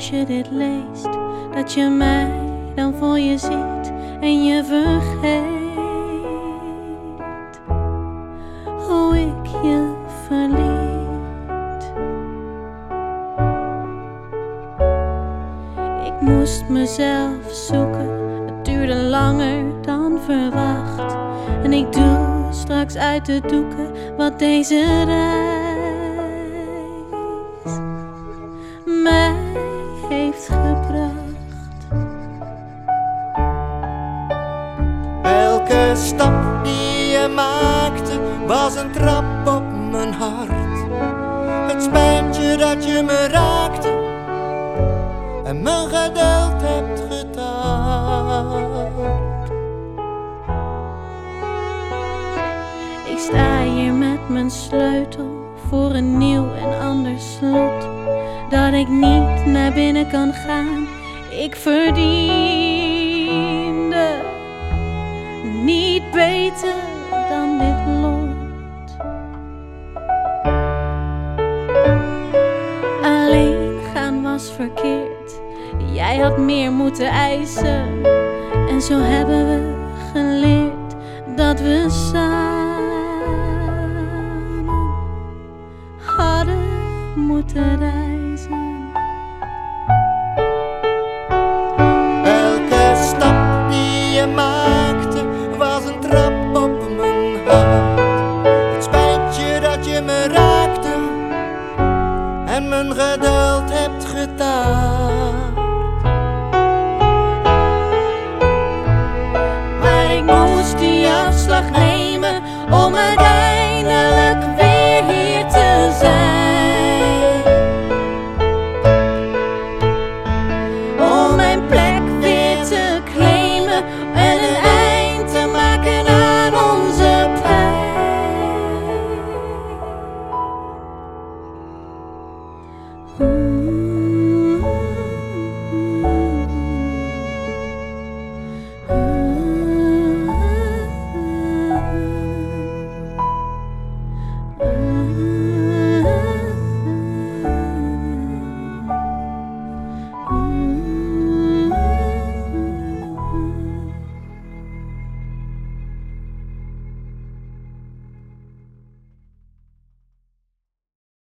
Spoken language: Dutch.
als je dit leest, dat je mij dan voor je ziet en je vergeet hoe ik je verliet. Ik moest mezelf zoeken, het duurde langer dan verwacht. En ik doe straks uit de doeken wat deze reis mij heeft gebracht. Elke stap die je maakte was een trap op mijn hart. Het spijt je dat je me raakte en mijn geduld hebt getaard. Ik sta hier met mijn sleutel voor een nieuw en ander slot, dat ik niet naar binnen kan gaan. Ik verdiende niet beter dan dit lot. Alleen gaan was verkeerd, jij had meer moeten eisen. En zo hebben we geleerd dat we samen hadden moeten reizen. Elke stap die je maakte was een trap op mijn hart. Het spijt je dat je me raakte en mijn geduld hebt getaard. Maar ik moest die afslag nemen om uiteindelijk weer hier te zijn. Om mijn plek weer te claimen en een eind te maken aan onze pijn.